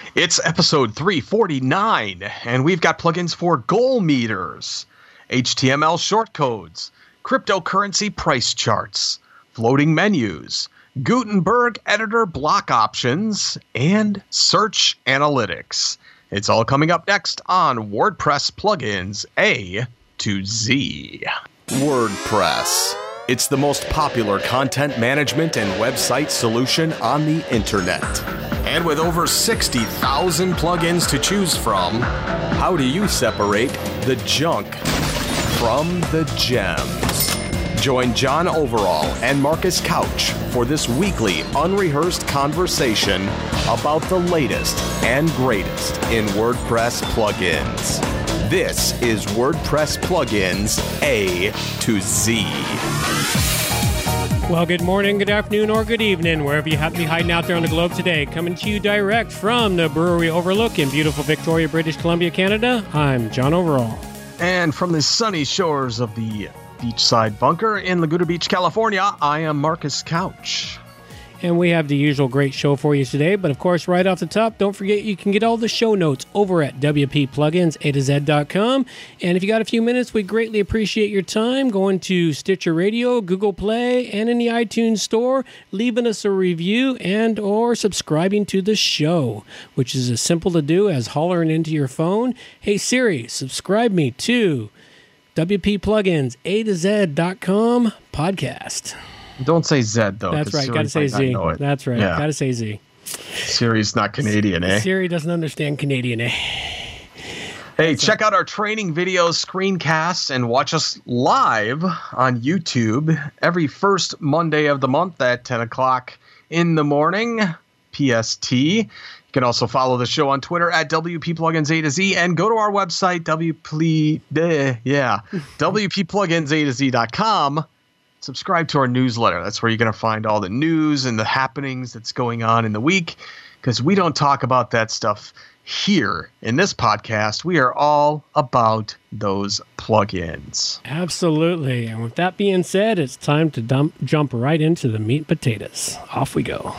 It's episode 349, and we've got plugins for goal meters, HTML shortcodes, cryptocurrency price charts, floating menus, Gutenberg editor block options, and search analytics. It's all coming up next on WordPress Plugins A to Z. WordPress. It's the most popular content management and website solution on the internet. And with over 60,000 plugins to choose from, how do you separate the junk from the gems? Join John Overall and Marcus Couch for this weekly unrehearsed conversation about the latest and greatest in WordPress plugins. This is WordPress Plugins A to Z. Well, good morning, good afternoon, or good evening, wherever you happen to be hiding out there on the globe today. Coming to you direct from the Brewery Overlook in beautiful Victoria, British Columbia, Canada, I'm John Overall. And from the sunny shores of the beachside bunker in Laguna Beach, California, I am Marcus Couch. And we have the usual great show for you today, but of course, right off the top, don't forget you can get all the show notes over at wppluginsa2z.com. And if you got a few minutes, we greatly appreciate your time going to Stitcher Radio, Google Play, and in the iTunes Store, leaving us a review and or subscribing to the show, which is as simple to do as hollering into your phone, "Hey Siri, subscribe me to wppluginsa2z.com podcast." Don't say Z, though. That's right. Got to say Z. That's right. Yeah. Got to say Z. Siri's not Canadian, eh? Siri doesn't understand Canadian, eh? Hey, check out our training videos, screencasts, and watch us live on YouTube every first Monday of the month at 10 o'clock in the morning, PST. You can also follow the show on Twitter at WPPluginsA2Z and go to our website, WPPluginsA2Z.com. Subscribe to our newsletter. That's where you're going to find all the news and the happenings that's going on in the week, because we don't talk about that stuff here in this podcast. We are all about those plugins. Absolutely. And with that being said, it's time to jump right into the meat and potatoes. Off we go.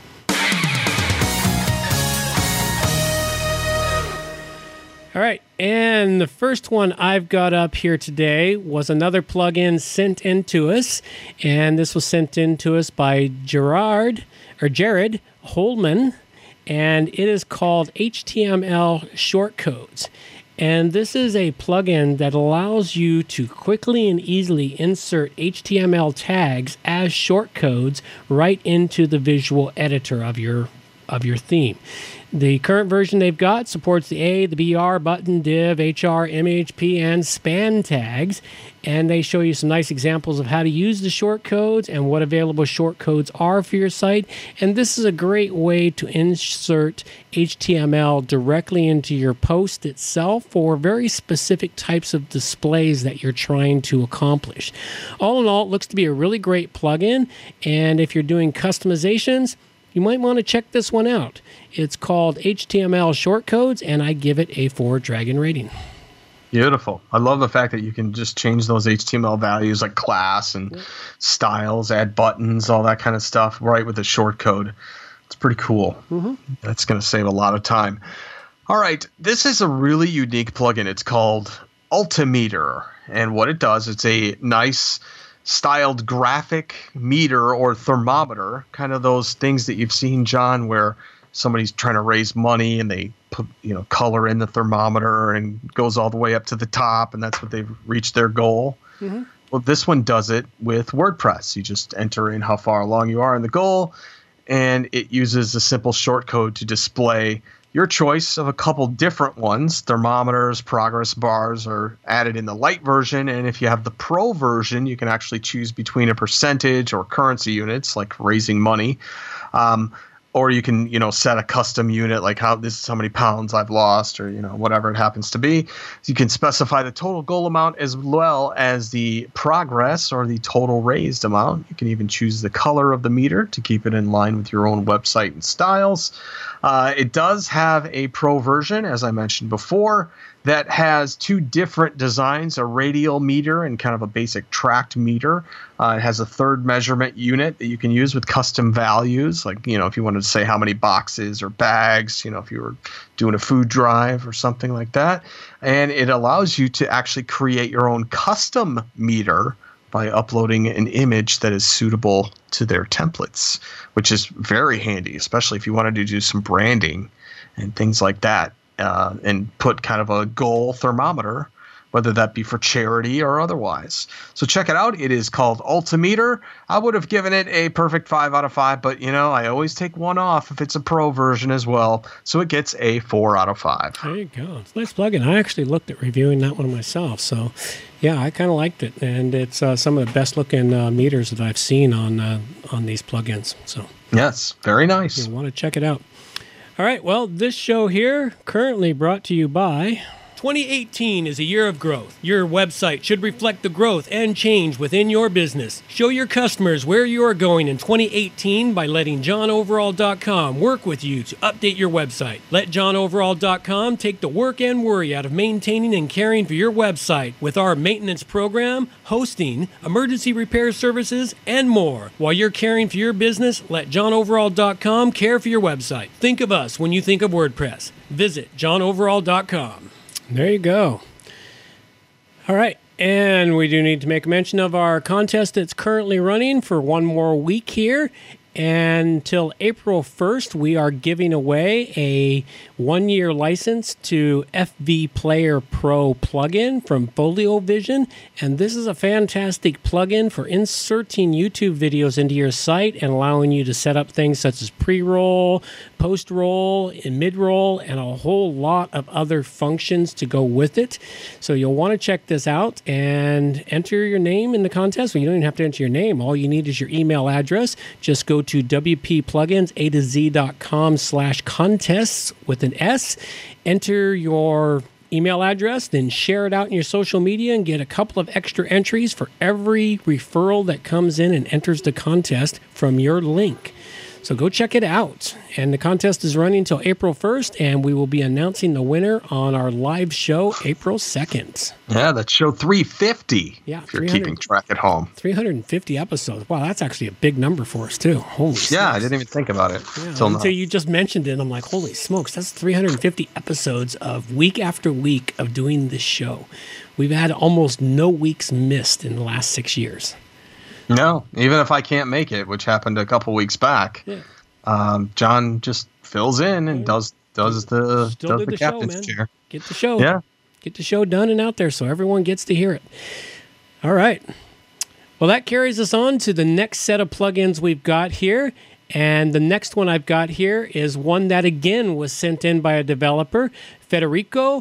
All right, and the first one I've got up here today was another plugin sent in to us, and this was sent in to us by Jared Holman, and it is called HTML Shortcodes. And this is a plugin that allows you to quickly and easily insert HTML tags as shortcodes right into the visual editor of your theme. The current version they've got supports the A, the BR, button, div, HR, MHP, and span tags. And they show you some nice examples of how to use the shortcodes and what available shortcodes are for your site. And this is a great way to insert HTML directly into your post itself for very specific types of displays that you're trying to accomplish. All in all, it looks to be a really great plugin. And if you're doing customizations, you might want to check this one out. It's called HTML Shortcodes, and I give it a 4 dragon rating. Beautiful. I love the fact that you can just change those HTML values like class and styles, add buttons, all that kind of stuff right with the shortcode. It's pretty cool. Mm-hmm. That's going to save a lot of time. All right. This is a really unique plugin. It's called Altimeter. And what it does, it's a nice styled graphic meter or thermometer, kind of those things that you've seen, John, where somebody's trying to raise money and they put, color in the thermometer and goes all the way up to the top, and that's what they've reached their goal. Mm-hmm. Well, this one does it with WordPress. You just enter in how far along you are in the goal, and it uses a simple shortcode to display your choice of a couple different ones. Thermometers, progress bars are added in the light version, and if you have the pro version, you can actually choose between a percentage or currency units, like raising money, or you can set a custom unit, like this is how many pounds I've lost, or whatever it happens to be. So you can specify the total goal amount as well as the progress or the total raised amount. You can even choose the color of the meter to keep it in line with your own website and styles. It does have a pro version, as I mentioned before, that has 2 different designs, a radial meter and kind of a basic tracked meter. It has a third measurement unit that you can use with custom values. Like, if you want to say how many boxes or bags, if you were doing a food drive or something like that. And it allows you to actually create your own custom meter by uploading an image that is suitable to their templates, which is very handy, especially if you wanted to do some branding and things like that, and put kind of a goal thermometer, whether that be for charity or otherwise. So check it out. It is called Ultimeter. I would have given it a perfect 5 out of 5, but I always take one off if it's a pro version as well. So it gets a 4 out of 5. There you go. It's a nice plugin. I actually looked at reviewing that one myself. So yeah, I kind of liked it. And it's some of the best looking meters that I've seen on these plugins. So yes, very nice. You want to check it out. All right. Well, this show here currently brought to you by... 2018 is a year of growth. Your website should reflect the growth and change within your business. Show your customers where you are going in 2018 by letting JohnOverall.com work with you to update your website. Let JohnOverall.com take the work and worry out of maintaining and caring for your website with our maintenance program, hosting, emergency repair services, and more. While you're caring for your business, let JohnOverall.com care for your website. Think of us when you think of WordPress. Visit JohnOverall.com. There you go. All right. And we do need to make a mention of our contest that's currently running for one more week here. And until April 1st, we are giving away a 1-year license to FV Player Pro plugin from Folio Vision. And this is a fantastic plugin for inserting YouTube videos into your site and allowing you to set up things such as pre-roll, post-roll, and mid-roll, and a whole lot of other functions to go with it. So you'll want to check this out and enter your name in the contest. Well, you don't even have to enter your name. All you need is your email address. Just go to wppluginsa2z.com/contests with an S. Enter your email address, then share it out in your social media and get a couple of extra entries for every referral that comes in and enters the contest from your link. So go check it out. And the contest is running until April 1st, and we will be announcing the winner on our live show April 2nd. Yeah, that's show 350. Yeah, if you're keeping track at home. 350 episodes. Wow, that's actually a big number for us, too. Holy smokes. Yeah, I didn't even think about it until you just mentioned it. I'm like, holy smokes, that's 350 episodes of week after week of doing this show. We've had almost no weeks missed in the last 6 years. No, even if I can't make it, which happened a couple weeks back, John just fills in and does the captain's chair. Get the show, get the show done and out there so everyone gets to hear it. All right. Well, that carries us on to the next set of plugins we've got here. And the next one I've got here is one that, again, was sent in by a developer, Federico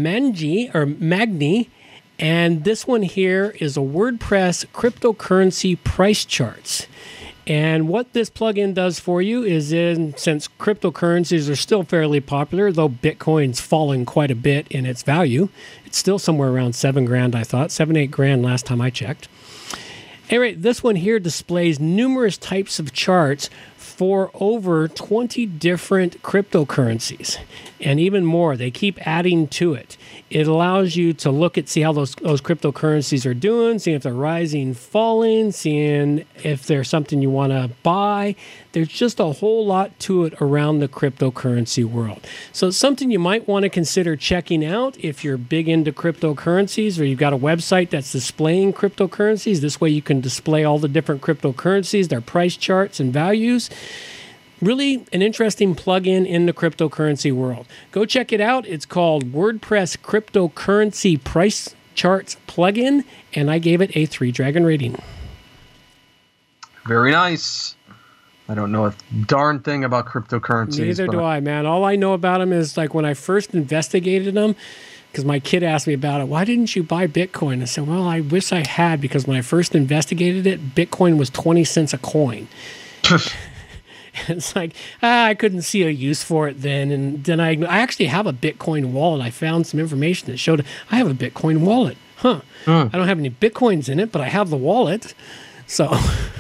Magni. And this one here is a WordPress cryptocurrency price charts. And what this plugin does for you is, since cryptocurrencies are still fairly popular, though Bitcoin's fallen quite a bit in its value, it's still somewhere around $7,000, I thought, $7,000-8,000 last time I checked. Anyway, this one here displays numerous types of charts for over 20 different cryptocurrencies and even more. They keep adding to it. It allows you to see how those cryptocurrencies are doing, seeing if they're rising, falling, seeing if there's something you want to buy. There's just a whole lot to it around the cryptocurrency world. So it's something you might want to consider checking out if you're big into cryptocurrencies or you've got a website that's displaying cryptocurrencies. This way you can display all the different cryptocurrencies, their price charts and values. Really an interesting plugin in the cryptocurrency world. Go check it out. It's called WordPress Cryptocurrency Price Charts Plugin, and I gave it a 3-dragon rating. Very nice. I don't know a darn thing about cryptocurrencies. Neither do I, man. All I know about them is like when I first investigated them, because my kid asked me about it, why didn't you buy Bitcoin? I said, well, I wish I had, because when I first investigated it, Bitcoin was 20 cents a coin. It's like, I couldn't see a use for it then. And then I actually have a Bitcoin wallet. I found some information that showed I have a Bitcoin wallet. I don't have any Bitcoins in it, but I have the wallet. So,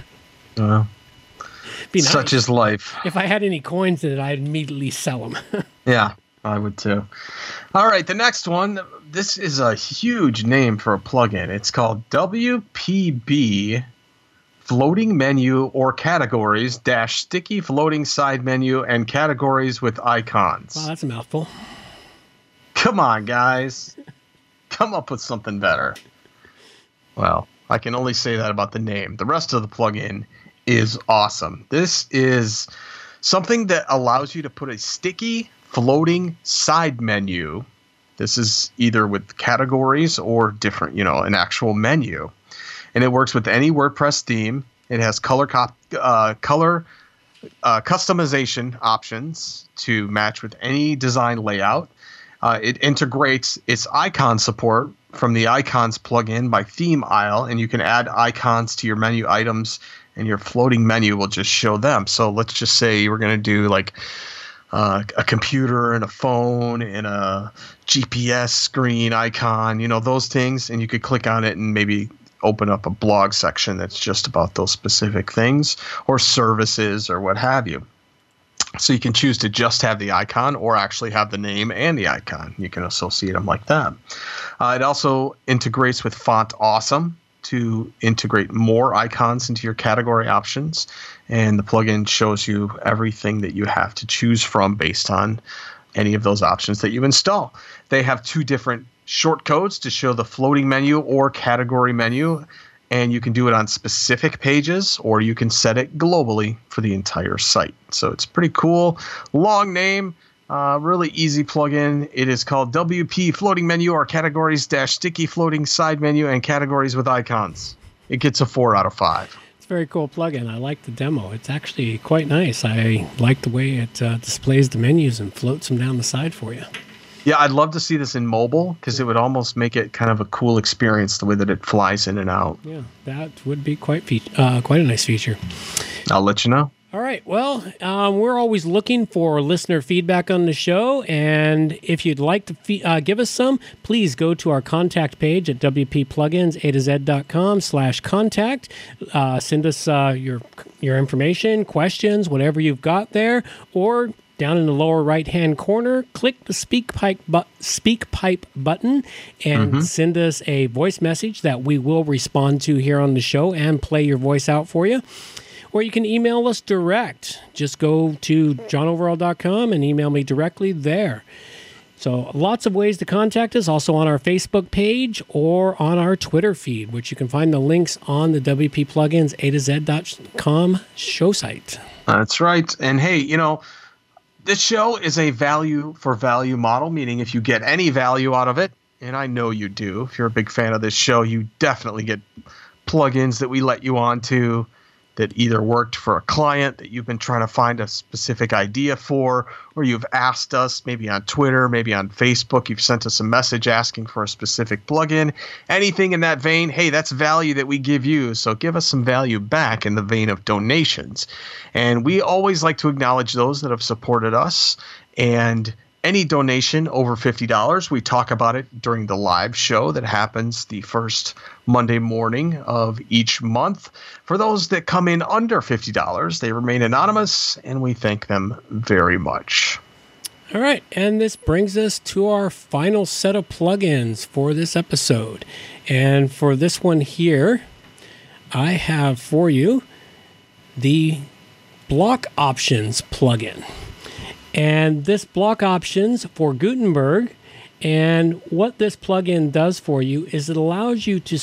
such is life. If I had any coins in it, I'd immediately sell them. Yeah, I would too. All right, the next one. This is a huge name for a plugin. It's called WPB floating menu or categories dash sticky floating side menu and categories with icons. Wow, that's a mouthful. Come on, guys. Come up with something better. Well, I can only say that about the name. The rest of the plugin is awesome. This is something that allows you to put a sticky floating side menu. This is either with categories or different, an actual menu. And it works with any WordPress theme. It has color customization options to match with any design layout. It integrates its icon support from the icons plugin by Theme Isle, and you can add icons to your menu items, and your floating menu will just show them. So let's just say we're going to do like a computer and a phone and a GPS screen icon, those things, and you could click on it and maybe open up a blog section that's just about those specific things or services or what have you. So you can choose to just have the icon or actually have the name and the icon. You can associate them like that. It also integrates with Font Awesome to integrate more icons into your category options. And the plugin shows you everything that you have to choose from based on any of those options that you install. They have 2 different shortcodes to show the floating menu or category menu, and you can do it on specific pages or you can set it globally for the entire site. So it's pretty cool. Long name, really easy plugin. It is called WP Floating Menu or Categories dash Sticky Floating Side Menu and Categories with Icons. It gets a 4 out of 5. It's a very cool plugin. I like the demo. It's actually quite nice. I like the way it displays the menus and floats them down the side for you. Yeah, I'd love to see this in mobile because it would almost make it kind of a cool experience the way that it flies in and out. Yeah, that would be quite a nice feature. I'll let you know. All right. Well, we're always looking for listener feedback on the show. And if you'd like to give us some, please go to our contact page at wpplugins.com/contact. Send us your information, questions, whatever you've got there, or down in the lower right-hand corner, click the speak pipe button and send us a voice message that we will respond to here on the show and play your voice out for you. Or you can email us direct. Just go to johnoverall.com and email me directly there. So lots of ways to contact us, also on our Facebook page or on our Twitter feed, which you can find the links on the WP Plugins A2Z.com show site. That's right. And hey, this show is a value for value model, meaning if you get any value out of it, and I know you do, if you're a big fan of this show, you definitely get plugins that we let you onto that either worked for a client that you've been trying to find a specific idea for, or you've asked us maybe on Twitter, maybe on Facebook, you've sent us a message asking for a specific plugin, anything in that vein. Hey, that's value that we give you. So give us some value back in the vein of donations. And we always like to acknowledge those that have supported us, and any donation over $50, we talk about it during the live show that happens the first Monday morning of each month. For those that come in under $50, they remain anonymous, and we thank them very much. All right, and this brings us to our final set of plugins for this episode. And for this one here, I have for you the Block Options plugin. And this Block Options for Gutenberg, and what this plugin does for you is it allows you to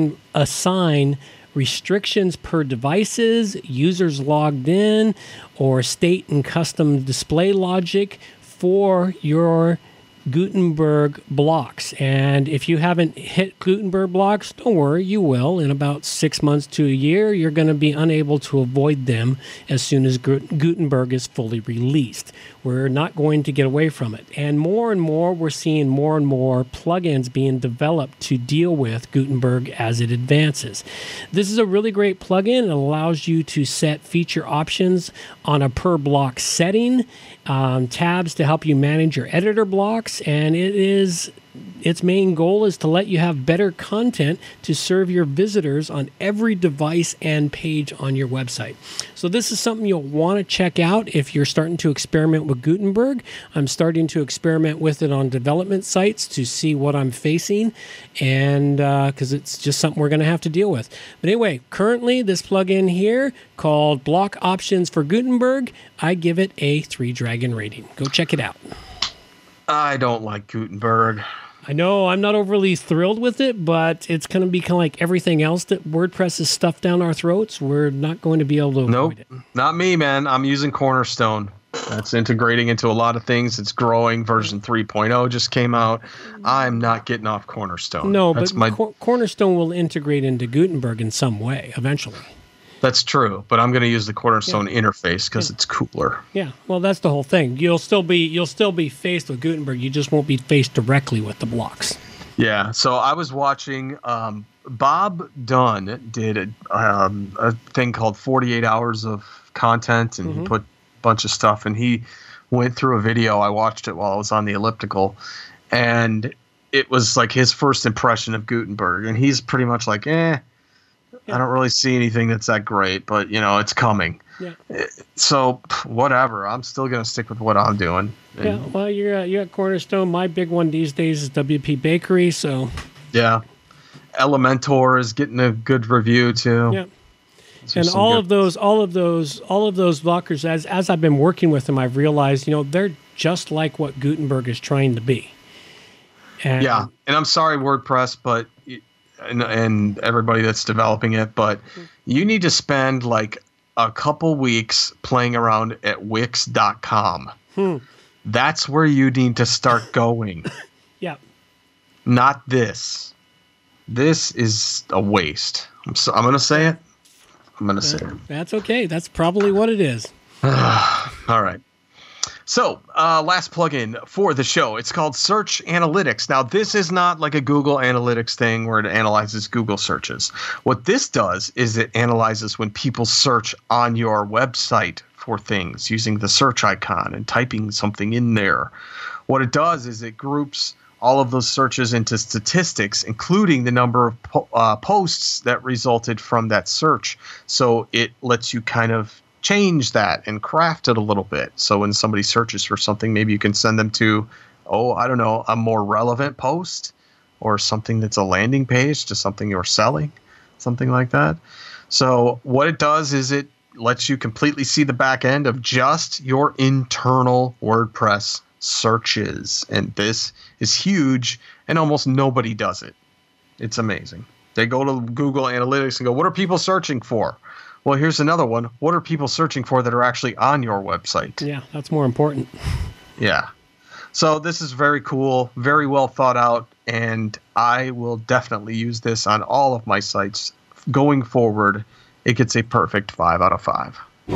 assign restrictions per devices, users logged in, or state and custom display logic for your Gutenberg blocks. And if you haven't hit Gutenberg blocks, don't worry, you will. In about 6 months to a year, you're going to be unable to avoid them as soon as Gutenberg is fully released. We're not going to get away from it. And more, we're seeing more and more plugins being developed to deal with Gutenberg as it advances. This is a really great plugin. It allows you to set feature options on a per block setting, tabs to help you manage your editor blocks, WordPress, and its main goal is to let you have better content to serve your visitors on every device and page on your website. So this is something you'll want to check out if you're starting to experiment with Gutenberg. I'm starting to experiment with it on development sites to see what I'm facing, and because it's just something we're going to have to deal with. But anyway, currently this plugin here called Block Options for Gutenberg, I give it a 3-dragon rating. Go check it out. I don't like Gutenberg. I know I'm not overly thrilled with it, but it's going to be kind of like everything else that WordPress is stuffed down our throats. We're not going to be able to avoid it. Not me, man. I'm using Cornerstone. That's integrating into a lot of things. It's growing. Version 3.0 just came out. I'm not getting off Cornerstone. No, but Cornerstone will integrate into Gutenberg in some way eventually. That's true, but I'm going to use the Cornerstone interface because it's cooler. Yeah, well, that's the whole thing. You'll still be faced with Gutenberg. You just won't be faced directly with the blocks. Yeah. So I was watching. Bob Dunn did a thing called 48 Hours of Content, and he put a bunch of stuff. And he went through a video. I watched it while I was on the elliptical, and it was like his first impression of Gutenberg. And he's pretty much like, I don't really see anything that's that great, but it's coming. Yeah. So whatever, I'm still gonna stick with what I'm doing. Yeah. Well, you're at Cornerstone. My big one these days is WP Bakery. So. Yeah. Elementor is getting a good review too. Yeah. And all of those blockers, as I've been working with them, I've realized they're just like what Gutenberg is trying to be. And I'm sorry, WordPress, but. And everybody that's developing it, but you need to spend like a couple weeks playing around at Wix.com. That's where you need to start going. Yeah. Not this. This is a waste. I'm going to say it. I'm going to say it. That's okay. That's probably what it is. All right. So, last plugin for the show. It's called Search Analytics. Now, this is not like a Google Analytics thing where it analyzes Google searches. What this does is it analyzes when people search on your website for things using the search icon and typing something in there. What it does is it groups all of those searches into statistics, including the number of posts that resulted from that search. So it lets you kind of change that and craft it a little bit. So when somebody searches for something, maybe you can send them to, a more relevant post or something that's a landing page to something you're selling, something like that. So what it does is it lets you completely see the back end of just your internal WordPress searches. And this is huge, and almost nobody does it. It's amazing. They go to Google Analytics and go, what are people searching for? Well, here's another one. What are people searching for that are actually on your website? Yeah, that's more important. Yeah. So this is very cool, very well thought out, and I will definitely use this on all of my sites going forward. It gets a perfect 5 out of 5.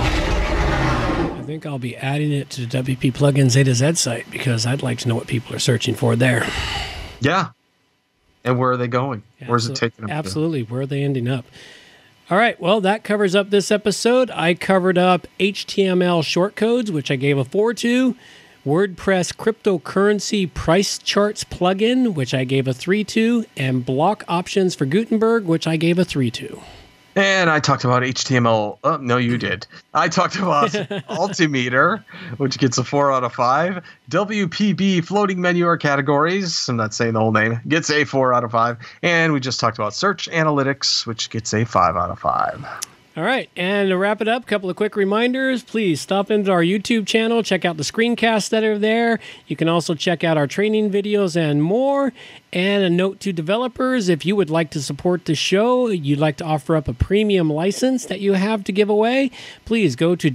I think I'll be adding it to the WP Plugins A to Z site because I'd like to know what people are searching for there. Yeah. And where are they going? Yeah, Where's it taking them Absolutely. Where are they ending up? All right, well, that covers up this episode. I covered up HTML shortcodes, which I gave a 4 to, WordPress cryptocurrency price charts plugin, which I gave a 3 to, and block options for Gutenberg, which I gave a 3 to. And I talked about HTML. Oh, no, you did. I talked about Altimeter, which gets a 4 out of 5. WPB floating menu or categories. I'm not saying the whole name. Gets a 4 out of 5. And we just talked about Search Analytics, which gets a 5 out of 5. All right, and to wrap it up, a couple of quick reminders. Please stop into our YouTube channel, check out the screencasts that are there. You can also check out our training videos and more. And a note to developers, if you would like to support the show, you'd like to offer up a premium license that you have to give away, please go to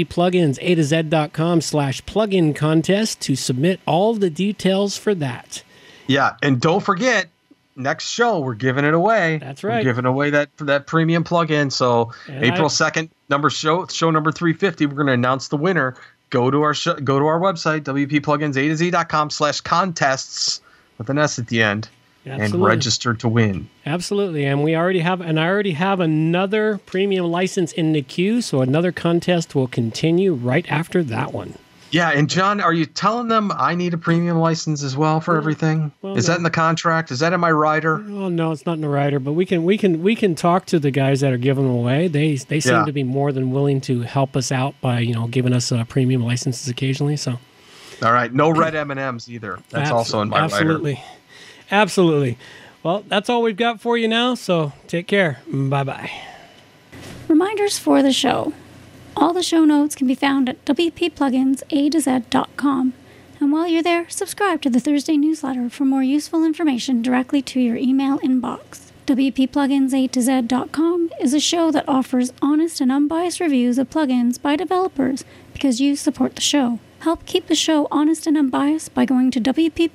wppluginsa2z.com/plugin contest to submit all the details for that. Yeah, and don't forget, next show, we're giving it away. That's right. We're giving away that premium plugin. So April 2nd, show number 350, we're going to announce the winner. Go to our website, wppluginsa2z.com/contests with an S at the end. Absolutely. And register to win. Absolutely. And I already have another premium license in the queue, so another contest will continue right after that one. Yeah, and John, are you telling them I need a premium license as well for everything? Well, is that in the contract? Is that in my rider? Oh no, it's not in the rider. But we can talk to the guys that are giving them away. They seem to be more than willing to help us out by giving us premium licenses occasionally. So. All right, no red M&Ms either. That's also in my rider. Absolutely. Well, that's all we've got for you now. So take care. Bye-bye. Reminders for the show. All the show notes can be found at wppluginsa2z.com. And while you're there, subscribe to the Thursday newsletter for more useful information directly to your email inbox. wppluginsa2z.com is a show that offers honest and unbiased reviews of plugins by developers because you support the show. Help keep the show honest and unbiased by going to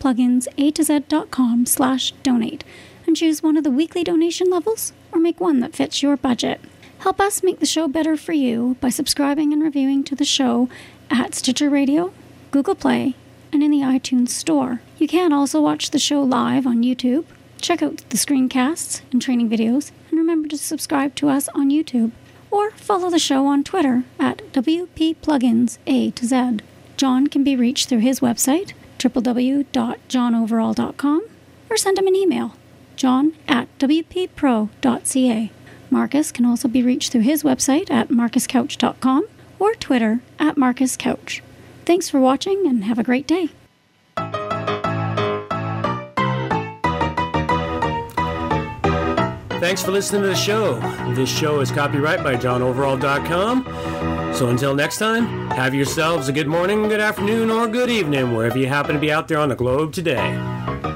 wppluginsa2z.com/donate and choose one of the weekly donation levels or make one that fits your budget. Help us make the show better for you by subscribing and reviewing to the show at Stitcher Radio, Google Play, and in the iTunes Store. You can also watch the show live on YouTube, check out the screencasts and training videos, and remember to subscribe to us on YouTube. Or follow the show on Twitter at WPPluginsA2Z. John can be reached through his website, www.johnoverall.com, or send him an email, john@wppro.ca. Marcus can also be reached through his website at marcuscouch.com or Twitter at marcuscouch. Thanks for watching and have a great day. Thanks for listening to the show. This show is copyright by johnoverall.com. So until next time, have yourselves a good morning, good afternoon, or good evening, wherever you happen to be out there on the globe today.